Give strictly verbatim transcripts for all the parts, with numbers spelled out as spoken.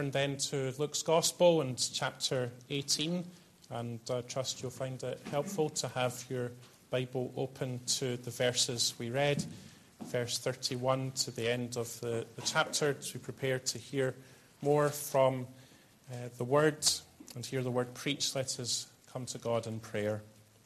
Turn then to Luke's Gospel and chapter eighteen, and I trust you'll find it helpful to have your Bible open to the verses we read, verse thirty-one to the end of the, the chapter, as we prepare to hear more from uh, the Word and hear the Word preached. Let us come to God in prayer.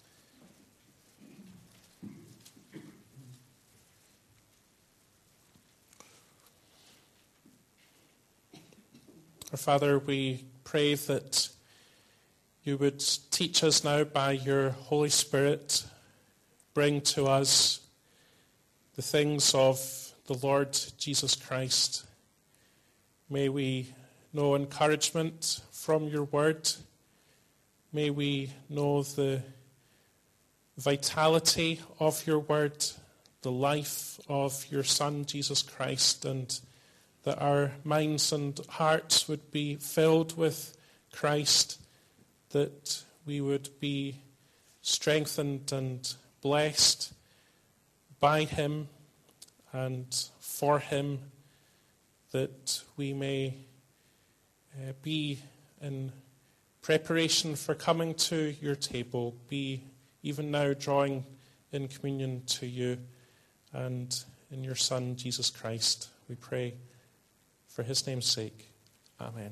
Our Father, we pray that you would teach us now by your Holy Spirit, bring to us the things of the Lord Jesus Christ. May we know encouragement from your word. May we know the vitality of your word, the life of your Son, Jesus Christ, and that our minds and hearts would be filled with Christ, that we would be strengthened and blessed by him and for him, that we may uh, be in preparation for coming to your table, be even now drawing in communion to you and in your Son, Jesus Christ, we pray. For his name's sake, amen.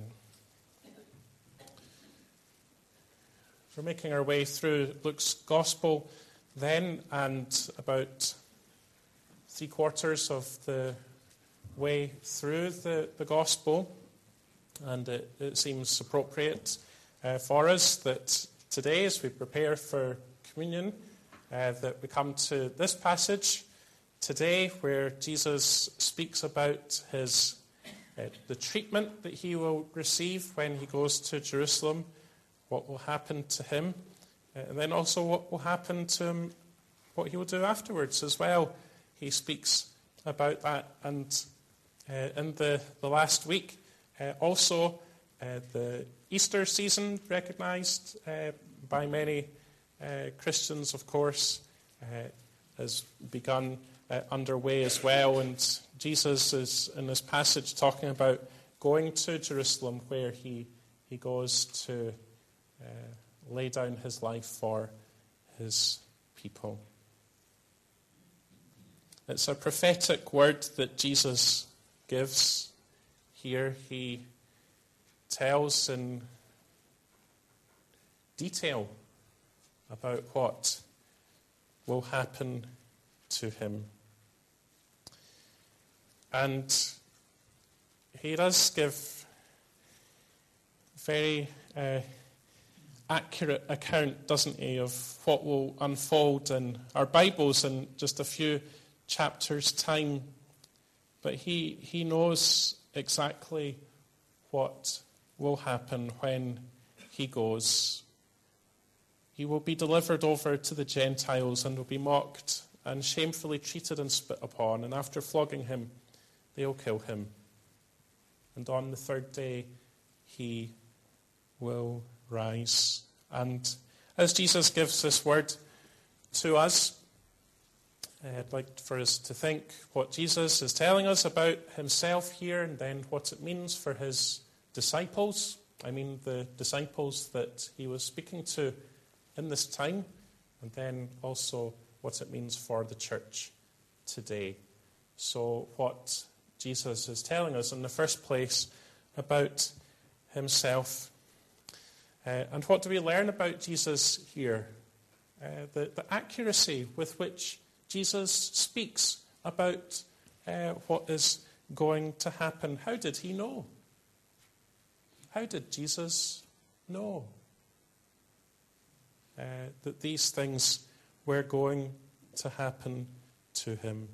We're making our way through Luke's Gospel then, and about three quarters of the way through the, the Gospel, and it, it seems appropriate uh, for us that today, as we prepare for communion, uh, that we come to this passage today where Jesus speaks about his Uh, the treatment that he will receive when he goes to Jerusalem, what will happen to him, uh, and then also what will happen to him, what he will do afterwards as well. He speaks about that. And uh, in the, the last week, uh, also uh, the Easter season, recognized uh, by many uh, Christians, of course, uh, has begun Uh, underway as well, and Jesus is in this passage talking about going to Jerusalem, where he he goes to uh, lay down his life for his people. It's a prophetic word that Jesus gives here. He tells in detail about what will happen to him. And he does give very uh, accurate account, doesn't he, of what will unfold in our Bibles in just a few chapters' time. But he he knows exactly what will happen when he goes. He will be delivered over to the Gentiles and will be mocked and shamefully treated and spit upon, and after flogging him, they'll kill him. And on the third day, he will rise. And as Jesus gives this word to us, I'd like for us to think what Jesus is telling us about himself here, and then what it means for his disciples. I mean, the disciples that he was speaking to in this time, and then also what it means for the church today. So what Jesus is telling us in the first place about himself. Uh, and what do we learn about Jesus here? Uh, the, the accuracy with which Jesus speaks about uh, what is going to happen. How did he know? How did Jesus know uh, that these things were going to happen to him?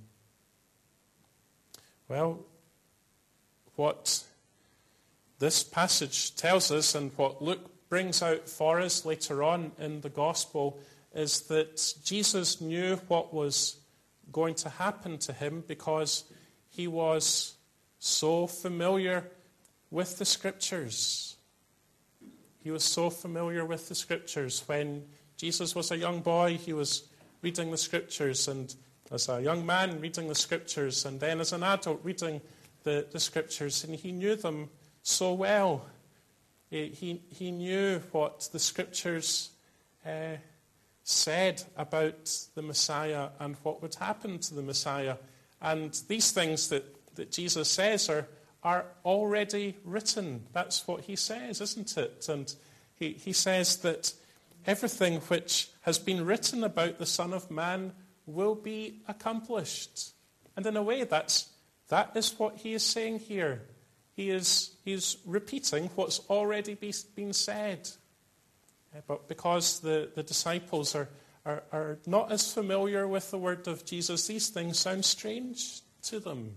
Well, what this passage tells us, and what Luke brings out for us later on in the Gospel, is that Jesus knew what was going to happen to him because he was so familiar with the Scriptures. He was so familiar with the Scriptures. When Jesus was a young boy, he was reading the Scriptures, and as a young man reading the Scriptures, and then as an adult reading the, the Scriptures, and he knew them so well. He, he, he knew what the Scriptures uh, said about the Messiah and what would happen to the Messiah. And these things that, that Jesus says are, are already written. That's what he says, isn't it? And he, he says that everything which has been written about the Son of Man will be accomplished. And in a way, that's, that is what he is saying here. He is he's repeating what's already be, been said. But because the, the disciples are, are, are not as familiar with the word of Jesus, these things sound strange to them.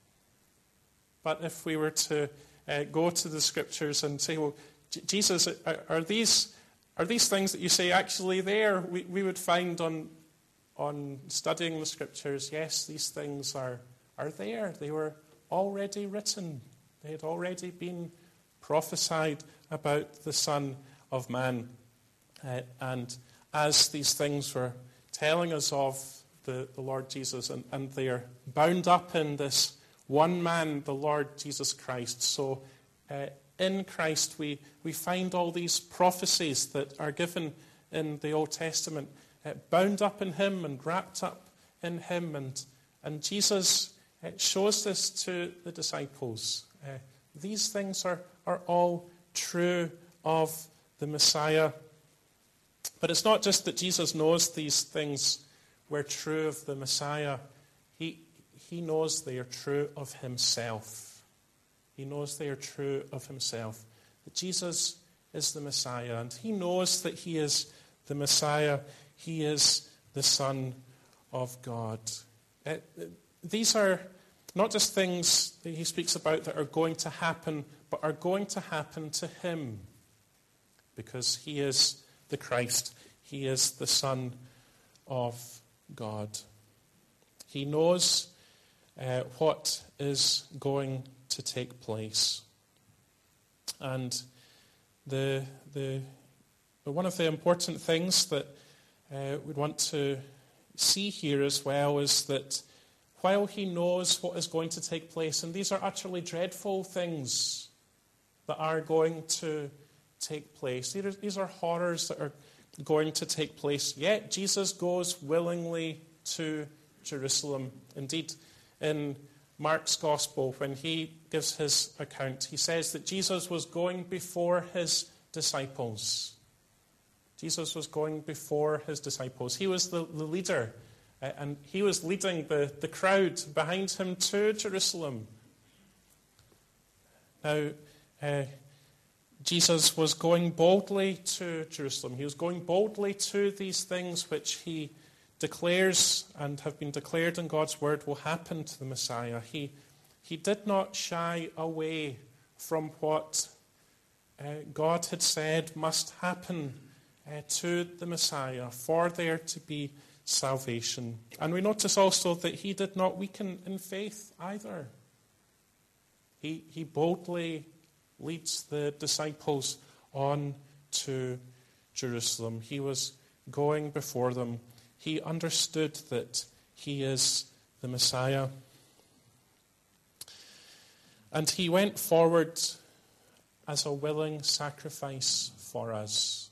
But if we were to uh, go to the Scriptures and say, well, J- Jesus, are, are these are these things that you say actually there? We, we would find on on studying the Scriptures, yes, these things are, are there. They were already written. They had already been prophesied about the Son of Man. Uh, and as these things were telling us of the, the Lord Jesus, and, and they are bound up in this one man, the Lord Jesus Christ. So uh, in Christ we, we find all these prophecies that are given in the Old Testament, uh, bound up in him and wrapped up in him. And, and Jesus uh, shows this to the disciples. Uh, these things are, are all true of the Messiah. But it's not just that Jesus knows these things were true of the Messiah. He, he knows they are true of himself. He knows they are true of himself. That Jesus is the Messiah, and he knows that he is the Messiah. He is the Son of God. Uh, these are not just things that he speaks about that are going to happen, but are going to happen to him, because he is the Christ. He is the Son of God. He knows uh, what is going to take place. And the the one of the important things that uh, we want to see here as well is that while he knows what is going to take place, and these are utterly dreadful things that are going to take place, these are, these are horrors that are going to take place, yet Jesus goes willingly to Jerusalem. Indeed, in Mark's Gospel, when he gives his account, he says that Jesus was going before his disciples. Jesus was going before his disciples. He was the, the leader, uh, and he was leading the, the crowd behind him to Jerusalem. Now, uh, Jesus was going boldly to Jerusalem. He was going boldly to these things which he declares and have been declared in God's word will happen to the Messiah. He, he did not shy away from what uh, God had said must happen uh, to the Messiah for there to be salvation. And we notice also that he did not weaken in faith either. He, he boldly leads the disciples on to Jerusalem. He was going before them. He understood that he is the Messiah. And he went forward as a willing sacrifice for us.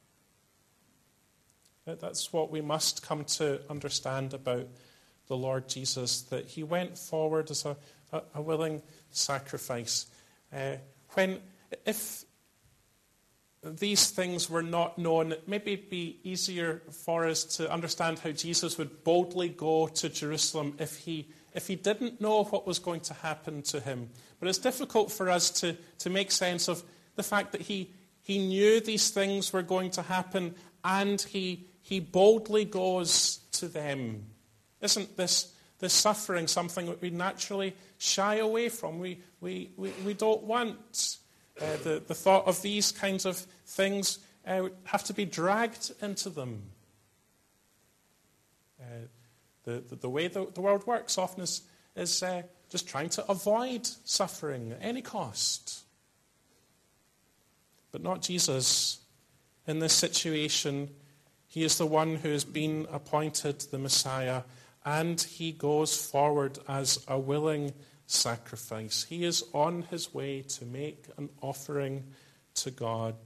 That's what we must come to understand about the Lord Jesus, that he went forward as a, a, a willing sacrifice. Uh, when, if these things were not known, it maybe be easier for us to understand how Jesus would boldly go to Jerusalem if he if he didn't know what was going to happen to him. But it's difficult for us to, to make sense of the fact that he he knew these things were going to happen, and he he boldly goes to them. Isn't this this suffering something that we naturally shy away from? We we we, we don't want uh, the the thought of these kinds of things uh, have to be dragged into them. Uh, the, the the way the, the world works often is is uh, just trying to avoid suffering at any cost. But not Jesus. In this situation, he is the one who has been appointed the Messiah, and he goes forward as a willing sacrifice. He is on his way to make an offering to God.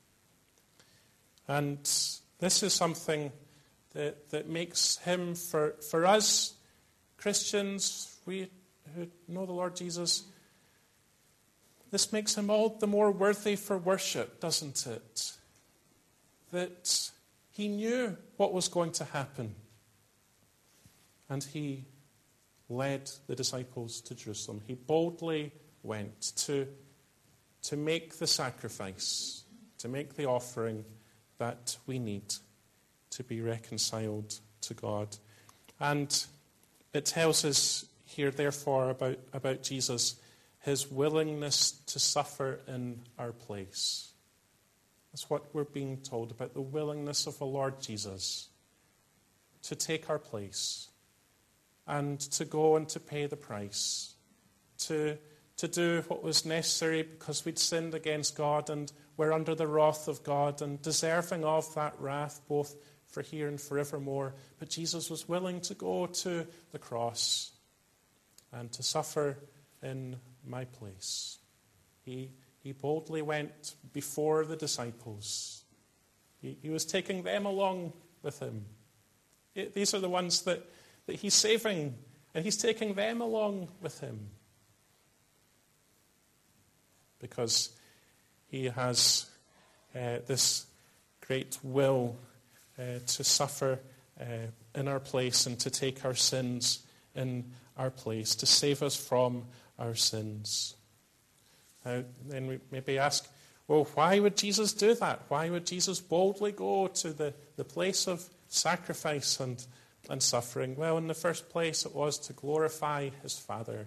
And this is something that, that makes him, for, for us Christians, we who know the Lord Jesus, this makes him all the more worthy for worship, doesn't it? That he knew what was going to happen. And he led the disciples to Jerusalem. He boldly went to, to make the sacrifice, to make the offering that we need to be reconciled to God. And it tells us here, therefore, about, about Jesus, his willingness to suffer in our place. That's what we're being told about, the willingness of the Lord Jesus to take our place and to go and to pay the price, to, to do what was necessary because we'd sinned against God and we're under the wrath of God and deserving of that wrath, both for here and forevermore. But Jesus was willing to go to the cross and to suffer in my place. He, he boldly went before the disciples. He, he was taking them along with him. It, these are the ones that, that he's saving, and he's taking them along with him. Because he has uh, this great will uh, to suffer uh, in our place and to take our sins in our place, to save us from our sins. Now, then we maybe ask, well, why would Jesus do that? Why would Jesus boldly go to the, the place of sacrifice and, and suffering? Well, in the first place, it was to glorify his Father.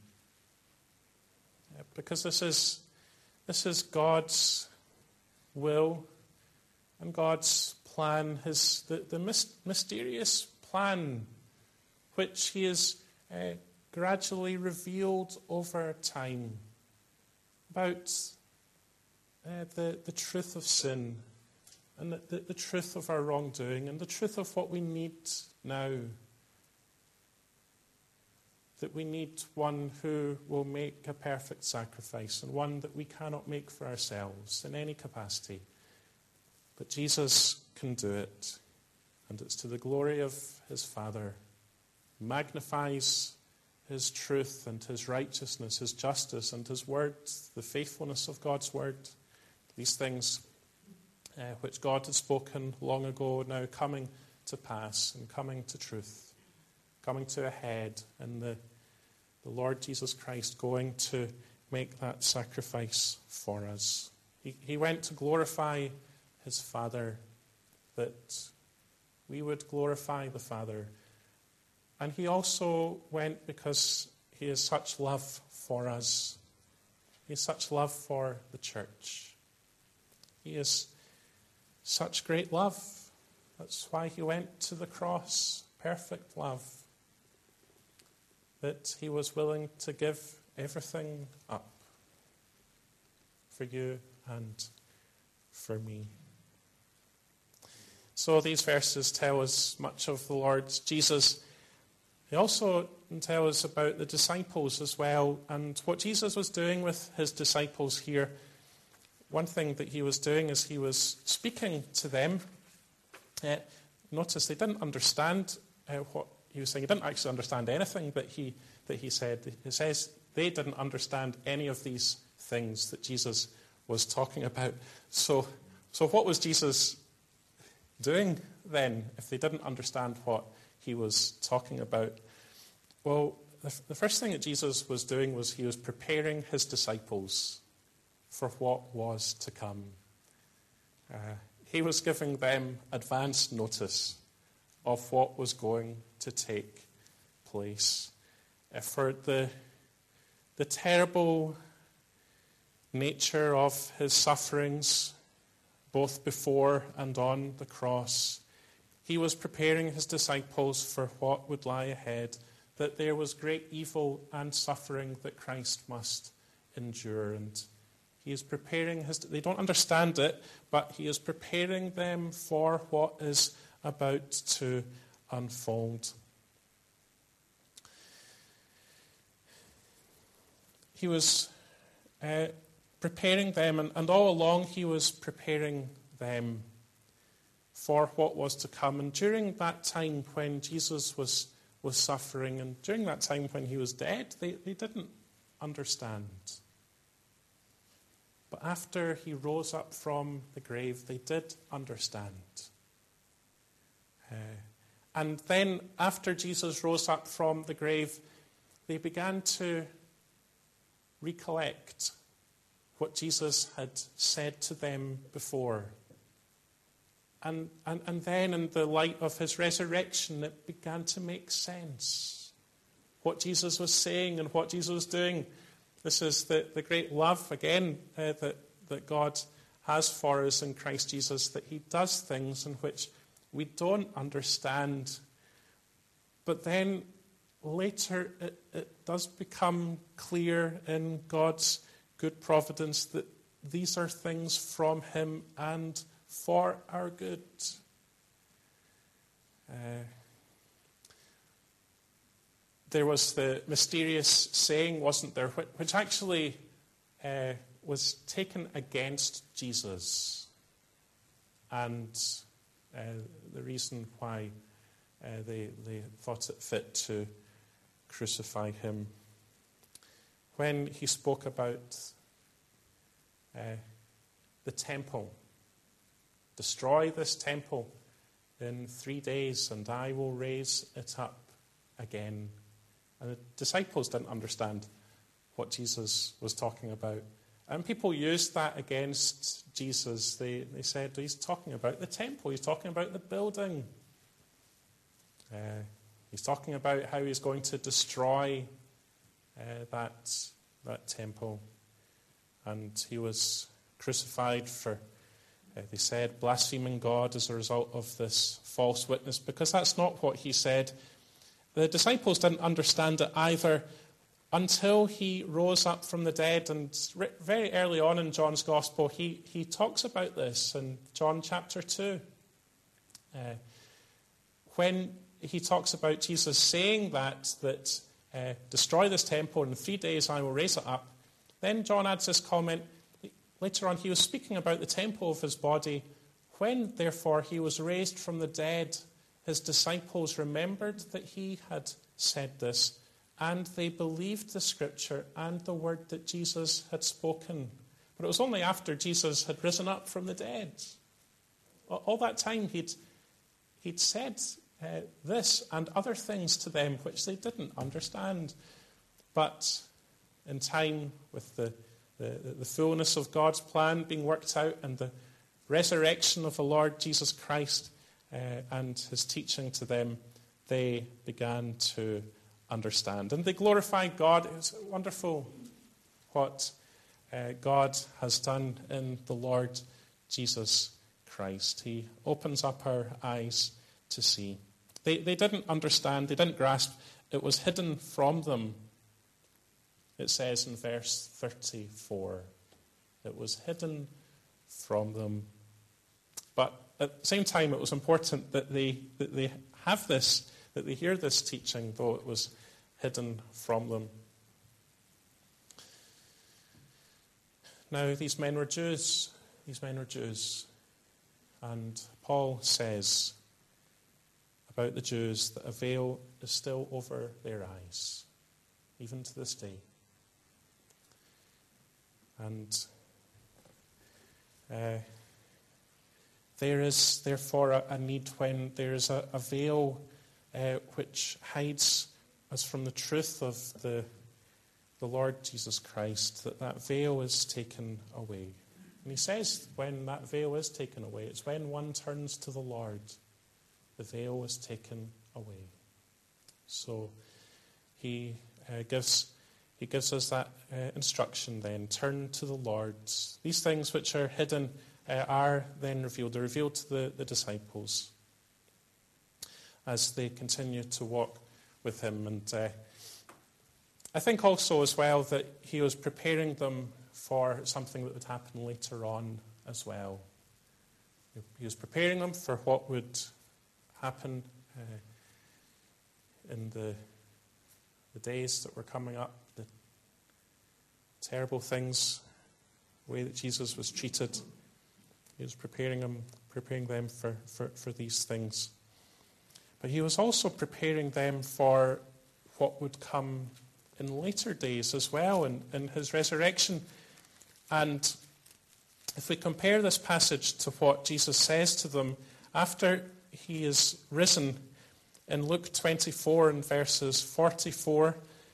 Yeah, because this is, this is God's will and God's plan, his the, the mysterious plan which he has uh, gradually revealed over time about uh, the, the truth of sin and the, the, the truth of our wrongdoing and the truth of what we need now. That we need one who will make a perfect sacrifice and one that we cannot make for ourselves in any capacity. But Jesus can do it, and it's to the glory of his Father. He magnifies his truth and his righteousness, his justice and his word, the faithfulness of God's word. These things uh, which God had spoken long ago now coming to pass and coming to truth, coming to a head in the, the Lord Jesus Christ going to make that sacrifice for us. He, he went to glorify his Father, that we would glorify the Father. And he also went because he has such love for us. He has such love for the church. He has such great love. That's why he went to the cross. Perfect love. That he was willing to give everything up for you and for me. So these verses tell us much of the Lord Jesus. They also tell us about the disciples as well, and what Jesus was doing with his disciples here. One thing that he was doing is he was speaking to them. Uh, notice they didn't understand uh, what he was saying. He didn't actually understand anything that he that he said. It says they didn't understand any of these things that Jesus was talking about. So, so what was Jesus doing then if they didn't understand what he was talking about? Well, the, the first thing that Jesus was doing was he was preparing his disciples for what was to come. Uh, he was giving them advance notice of what was going to take place. Uh, for the, the terrible nature of his sufferings, both before and on the cross, he was preparing his disciples for what would lie ahead, that there was great evil and suffering that Christ must endure. And he is preparing his, they don't understand it, but he is preparing them for what is about to unfold. he was uh, preparing them, and, and all along he was preparing them for what was to come. And during that time when Jesus was, was suffering, and during that time when he was dead, they, they didn't understand. But after he rose up from the grave, they did understand. Uh, and then after Jesus rose up from the grave, they began to recollect what Jesus had said to them before. And, and, and then in the light of his resurrection, it began to make sense. What Jesus was saying and what Jesus was doing. This is the, the great love, again, uh, that, that God has for us in Christ Jesus, that he does things in which we don't understand. But then later it, it does become clear in God's good providence that these are things from him and for our good. Uh, there was the mysterious saying, wasn't there, which actually uh, was taken against Jesus. And uh, the reason why uh, they, they thought it fit to crucify him. When he spoke about uh, the temple, destroy this temple in three days and I will raise it up again. And the disciples didn't understand what Jesus was talking about. And people used that against Jesus. They, they said, he's talking about the temple. He's talking about the building. Uh, he's talking about how he's going to destroy uh, that, that temple. And he was crucified for, uh, they said, blaspheming God as a result of this false witness, because that's not what he said. The disciples didn't understand it either until he rose up from the dead. And very early on in John's Gospel, he, he talks about this in John chapter two. Uh, when he talks about Jesus saying that, that uh, destroy this temple, in three days I will raise it up, then John adds this comment. Later on, he was speaking about the temple of his body. When, therefore, he was raised from the dead, his disciples remembered that he had said this, and they believed the scripture and the word that Jesus had spoken. But it was only after Jesus had risen up from the dead. All that time he'd, he'd said uh, this and other things to them which they didn't understand. But in time, with the, the, the fullness of God's plan being worked out and the resurrection of the Lord Jesus Christ, Uh, and his teaching to them, they began to understand. And they glorified God. It was wonderful what uh, God has done in the Lord Jesus Christ. He opens up our eyes to see. They, they didn't understand, they didn't grasp. It was hidden from them. It says in verse thirty-four. It was hidden from them. But at the same time, it was important that they, that they have this, that they hear this teaching, though it was hidden from them. Now, these men were Jews. These men were Jews. And Paul says about the Jews that a veil is still over their eyes, even to this day. And uh, there is, therefore, a, a need when there is a, a veil uh, which hides us from the truth of the, the Lord Jesus Christ, that that veil is taken away. And he says when that veil is taken away, it's when one turns to the Lord, the veil is taken away. So he uh, gives he gives us that uh, instruction then, turn to the Lord. These things which are hidden Uh, are then revealed. They're revealed to the, the disciples as they continue to walk with him. And uh, I think also as well that he was preparing them for something that would happen later on as well. He was preparing them for what would happen uh, in the, the days that were coming up, the, terrible things, the way that Jesus was treated. He was preparing them, preparing them for, for, for these things. But he was also preparing them for what would come in later days as well, in, in his resurrection. And if we compare this passage to what Jesus says to them after he is risen, in Luke twenty-four and verses forty-four,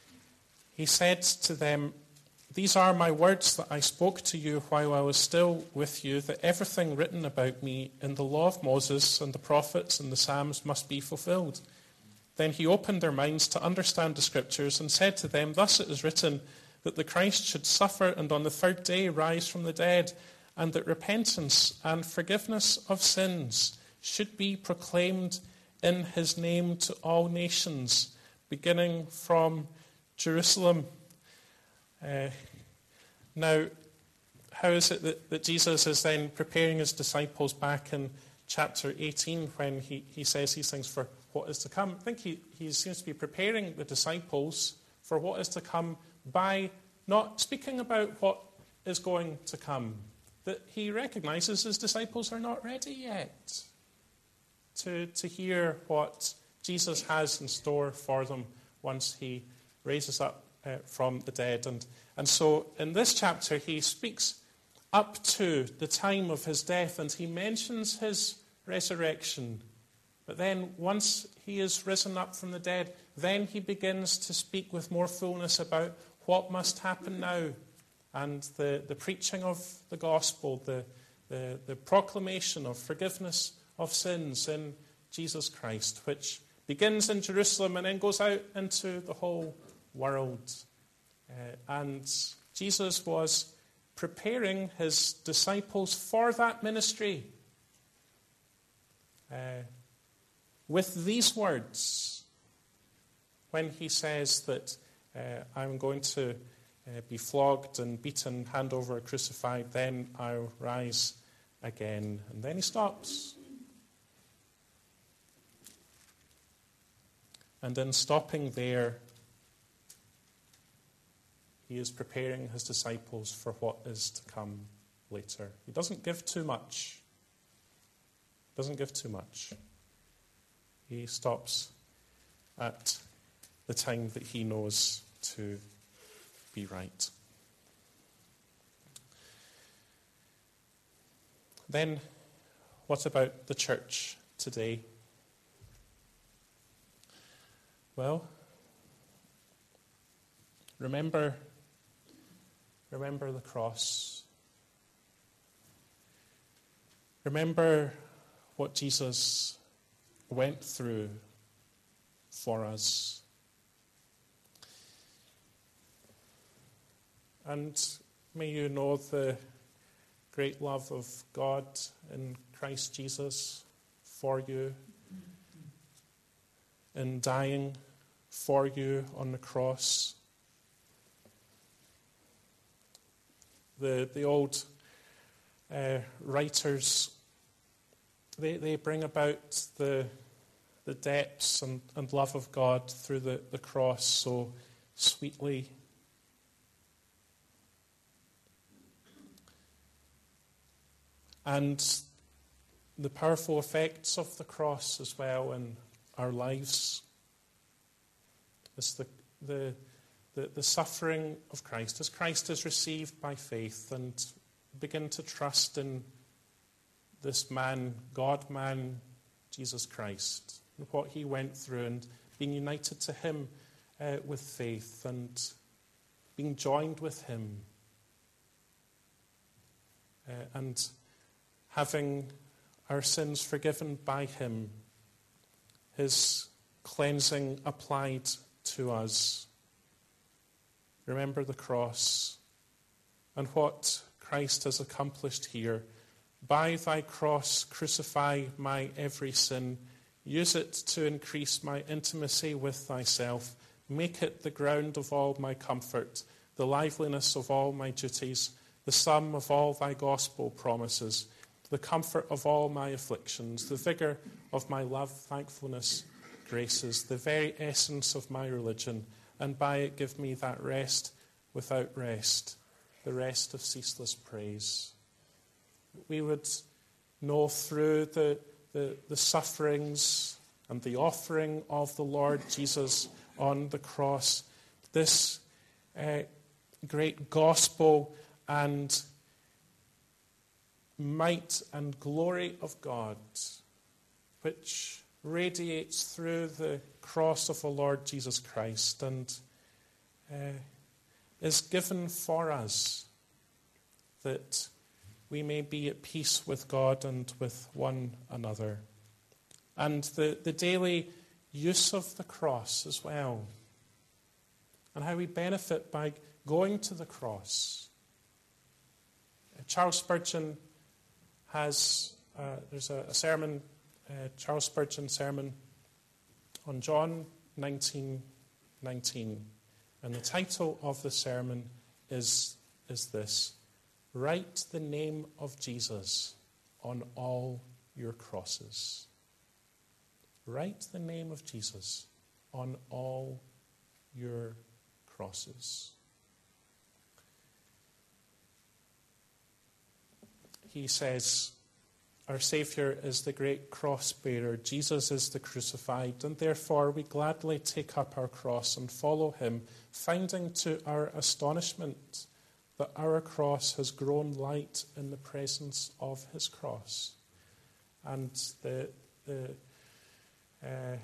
he said to them, "These are my words that I spoke to you while I was still with you, that everything written about me in the law of Moses and the prophets and the Psalms must be fulfilled." Then he opened their minds to understand the Scriptures and said to them, "Thus it is written that the Christ should suffer and on the third day rise from the dead, and that repentance and forgiveness of sins should be proclaimed in his name to all nations, beginning from Jerusalem." Uh, now, how is it that, that Jesus is then preparing his disciples back in chapter eighteen when he, he says these things for what is to come? I think he, he seems to be preparing the disciples for what is to come by not speaking about what is going to come. That he recognizes his disciples are not ready yet to, to hear what Jesus has in store for them once he raises up uh, from the dead. And, and so in this chapter he speaks up to the time of his death and he mentions his resurrection. But then once he is risen up from the dead, then he begins to speak with more fullness about what must happen now. And the, the preaching of the gospel, the, the, the proclamation of forgiveness of sins in Jesus Christ, which begins in Jerusalem and then goes out into the whole world. Uh, and Jesus was preparing his disciples for that ministry uh, with these words when he says that uh, I'm going to Uh, be flogged and beaten, hand over, crucified, then I'll rise again. And then he stops. And in stopping there, he is preparing his disciples for what is to come later. He doesn't give too much. Doesn't give too much. He stops at the time that he knows to be right. Then, what about the church today? Well, remember, remember the cross. Remember what Jesus went through for us. And may you know the great love of God in Christ Jesus for you, in dying for you on the cross. The the old uh, writers, they they bring about the the depths and, and love of God through the, the cross so sweetly. And the powerful effects of the cross as well in our lives. It's the, the, the, the suffering of Christ. As Christ is received by faith and begin to trust in this man, God-man, Jesus Christ, and what he went through, and being united to him uh, with faith and being joined with him. Uh, and having our sins forgiven by him, his cleansing applied to us. Remember the cross and what Christ has accomplished here. By thy cross crucify my every sin. Use it to increase my intimacy with thyself. Make it the ground of all my comfort, the liveliness of all my duties, the sum of all thy gospel promises, the comfort of all my afflictions, the vigour of my love, thankfulness, graces, the very essence of my religion, and by it give me that rest without rest, the rest of ceaseless praise. We would know through the, the, the sufferings and the offering of the Lord Jesus on the cross, this uh, great gospel and might and glory of God, which radiates through the cross of the Lord Jesus Christ and uh, is given for us, that we may be at peace with God and with one another. And the, the daily use of the cross as well, and how we benefit by going to the cross. Charles Spurgeon has, uh, there's a, a sermon, uh, Charles Spurgeon sermon on John nineteen nineteen. And the title of the sermon is, is this: Write the name of Jesus on all your crosses. Write the name of Jesus on all your crosses. He says, our Saviour is the great cross bearer. Jesus is the crucified, and therefore we gladly take up our cross and follow him, finding to our astonishment that our cross has grown light in the presence of his cross. And the, the uh,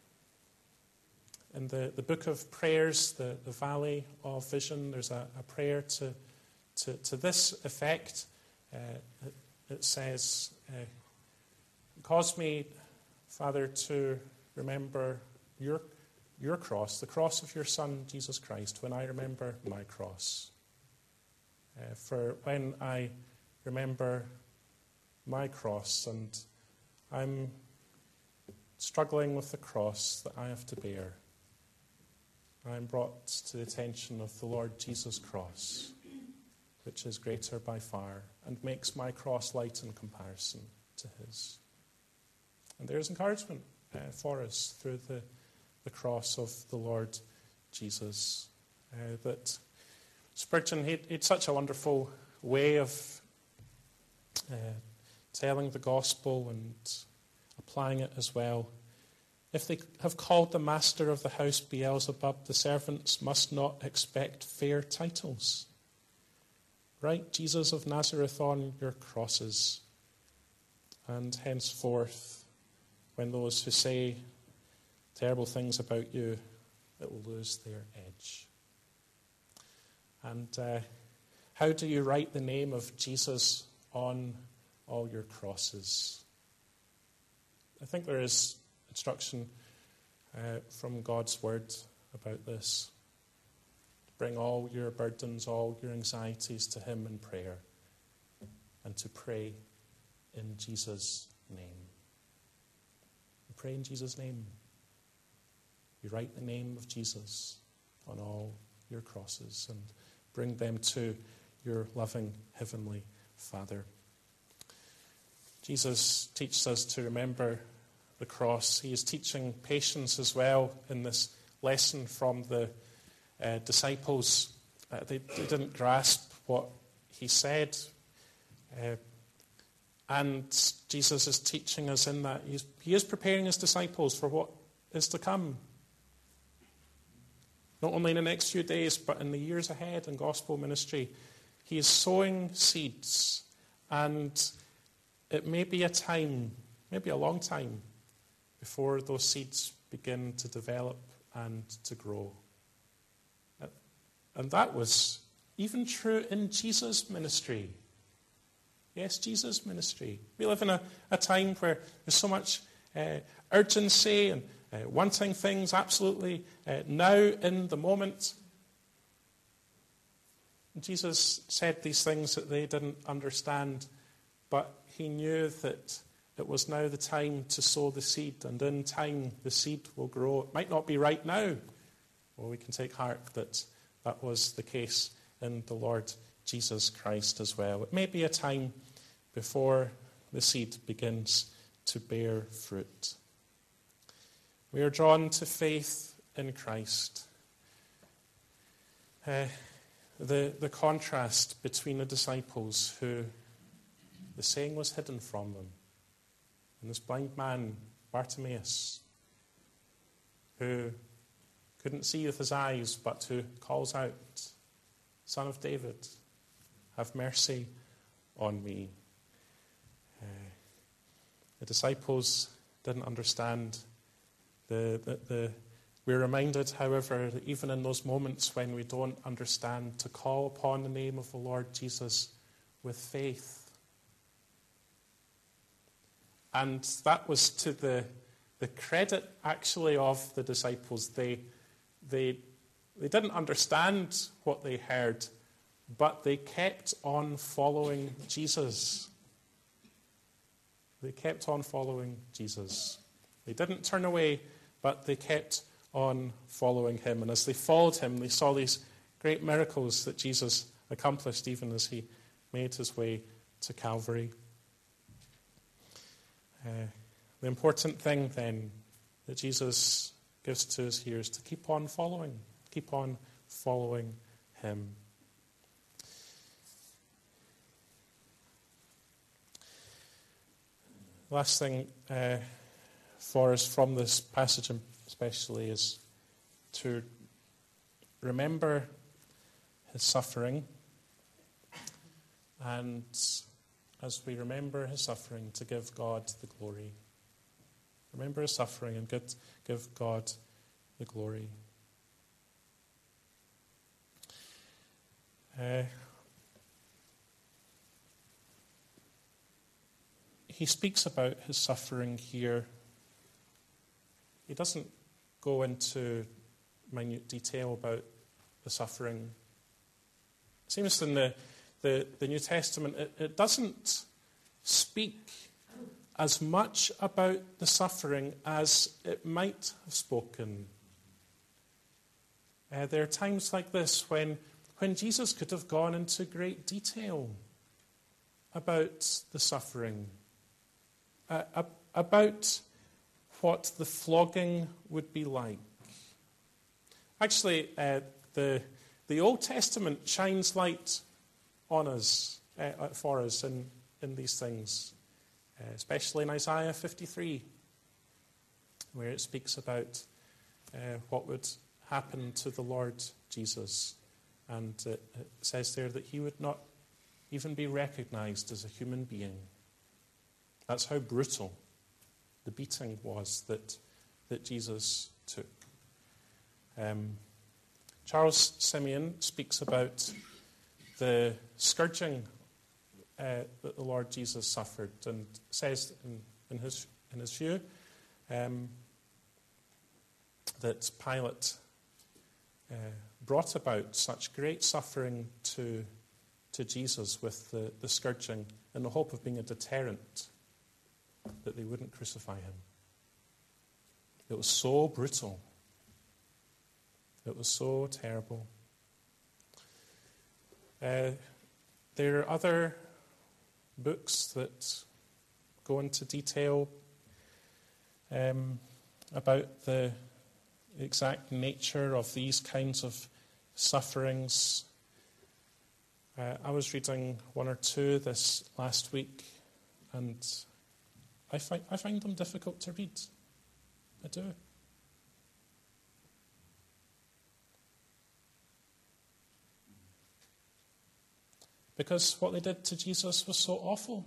in the, the book of prayers, the, the Valley of Vision, there's a, a prayer to, to, to this effect. Uh, it, it says, uh, cause me, Father, to remember your, your cross, the cross of your Son, Jesus Christ, when I remember my cross. Uh, for when I remember my cross and I'm struggling with the cross that I have to bear, I am brought to the attention of the Lord Jesus' cross, which is greater by far, and makes my cross light in comparison to his. And there is encouragement uh, for us through the, the cross of the Lord Jesus. Uh, that Spurgeon, he had such a wonderful way of uh, telling the gospel and applying it as well. If they have called the master of the house Beelzebub, the servants must not expect fair titles. Write Jesus of Nazareth on your crosses, and henceforth, when those who say terrible things about you, it will lose their edge. And uh, how do you write the name of Jesus on all your crosses? I think there is instruction uh, from God's word about this. Bring all your burdens, all your anxieties to him in prayer, and to pray in Jesus' name. You pray in Jesus' name. You write the name of Jesus on all your crosses and bring them to your loving heavenly Father. Jesus teaches us to remember the cross. He is teaching patience as well in this lesson from the uh, disciples. Uh, they, they didn't grasp what he said. Uh, and Jesus is teaching us in that. He's, he is preparing his disciples for what is to come. Not only in the next few days, but in the years ahead in gospel ministry. He is sowing seeds. And it may be a time, maybe a long time, before those seeds begin to develop and to grow. And that was even true in Jesus' ministry. Yes, Jesus' ministry. We live in a, a time where there's so much uh, urgency and uh, wanting things absolutely uh, now in the moment. Jesus said these things that they didn't understand, but he knew that it was now the time to sow the seed, and in time the seed will grow. It might not be right now. Well, we can take heart that that was the case in the Lord Jesus Christ as well. It may be a time before the seed begins to bear fruit. We are drawn to faith in Christ. Uh, the, the contrast between the disciples who the saying was hidden from them, and this blind man, Bartimaeus, who couldn't see with his eyes, but who calls out, Son of David, have mercy on me. Uh, the disciples didn't understand. The, the, the, we're reminded, however, that even in those moments when we don't understand, to call upon the name of the Lord Jesus with faith. And that was to the, the credit, actually, of the disciples. They, they, they didn't understand what they heard, but they kept on following Jesus. They kept on following Jesus. They didn't turn away, but they kept on following him. And as they followed him, they saw these great miracles that Jesus accomplished, even as he made his way to Calvary. Uh, the important thing, then, that Jesus gives to us here is to keep on following, keep on following him. Last thing uh, for us from this passage especially is to remember his suffering, and as we remember his suffering, to give God the glory. Remember his suffering and good, give God the glory. Uh, he speaks about his suffering here. He doesn't go into minute detail about the suffering. It seems in the, the, the New Testament, it, it doesn't speak as much about the suffering as it might have spoken. Uh, there are times like this when, when Jesus could have gone into great detail about the suffering, uh, about what the flogging would be like. Actually, uh, the, the Old Testament shines light on us, uh, for us in, in these things. Uh, especially in Isaiah fifty-three, where it speaks about uh, what would happen to the Lord Jesus. And it, it says there that he would not even be recognized as a human being. That's how brutal the beating was that, that Jesus took. Um, Charles Simeon speaks about the scourging Uh, that the Lord Jesus suffered, and says in, in his in his view um, that Pilate uh, brought about such great suffering to to Jesus with the, the scourging in the hope of being a deterrent that they wouldn't crucify him. It was so brutal. It was so terrible. Uh, there are other books that go into detail um, about the exact nature of these kinds of sufferings. Uh, I was reading one or two this last week, and I find I find them difficult to read. I do. Because what they did to Jesus was so awful.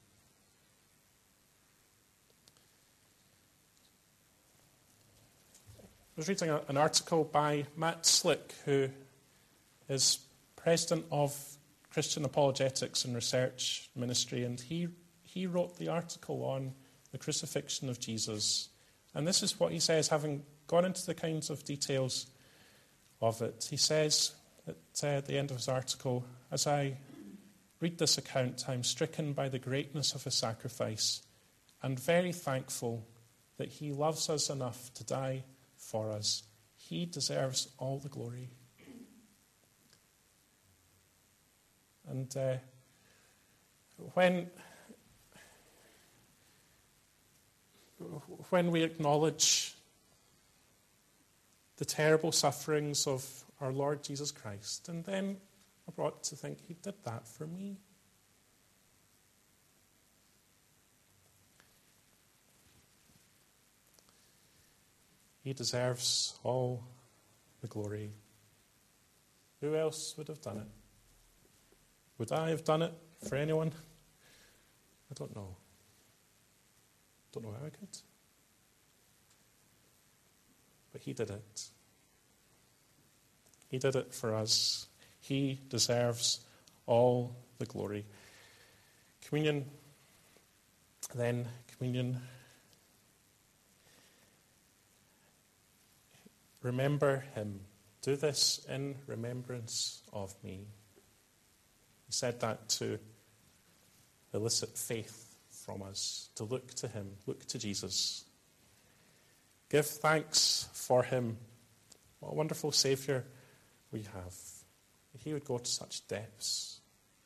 I was reading a, an article by Matt Slick, who is president of Christian Apologetics and Research Ministry, and he, he wrote the article on the crucifixion of Jesus. And this is what he says, having gone into the kinds of details of it. He says at, uh, at the end of his article, as I read this account, I am stricken by the greatness of his sacrifice and very thankful that he loves us enough to die for us. He deserves all the glory. And uh, when, when we acknowledge the terrible sufferings of our Lord Jesus Christ, and then I brought to think, he did that for me. He deserves all the glory. Who else would have done it? Would I have done it for anyone? I don't know. Don't know how I could. But he did it. He did it for us. He deserves all the glory. Communion, then, communion. Remember him. Do this in remembrance of me. He said that to elicit faith from us, to look to him, look to Jesus. Give thanks for him. What a wonderful Saviour we have. He would go to such depths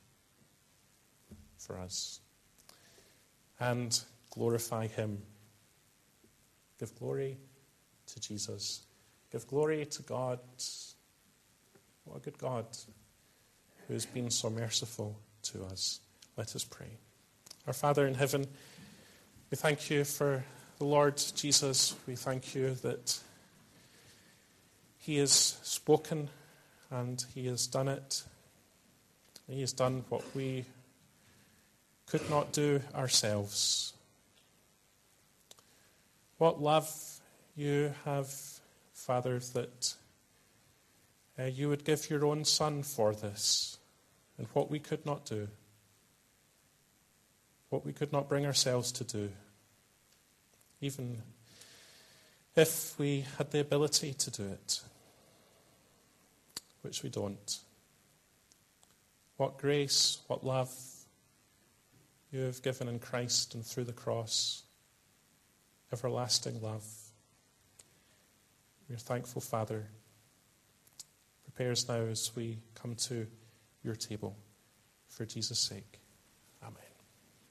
for us. And glorify him. Give glory to Jesus. Give glory to God. What a good God who has been so merciful to us. Let us pray. Our Father in heaven, we thank you for the Lord Jesus. We thank you that he has spoken and he has done it. He has done what we could not do ourselves. What love you have, Father, that uh, you would give your own Son for this, and what we could not do, what we could not bring ourselves to do, even if we had the ability to do it, which we don't. What grace, what love you have given in Christ and through the cross, everlasting love. We are thankful, Father. Prepare us now as we come to your table. For Jesus' sake. Amen.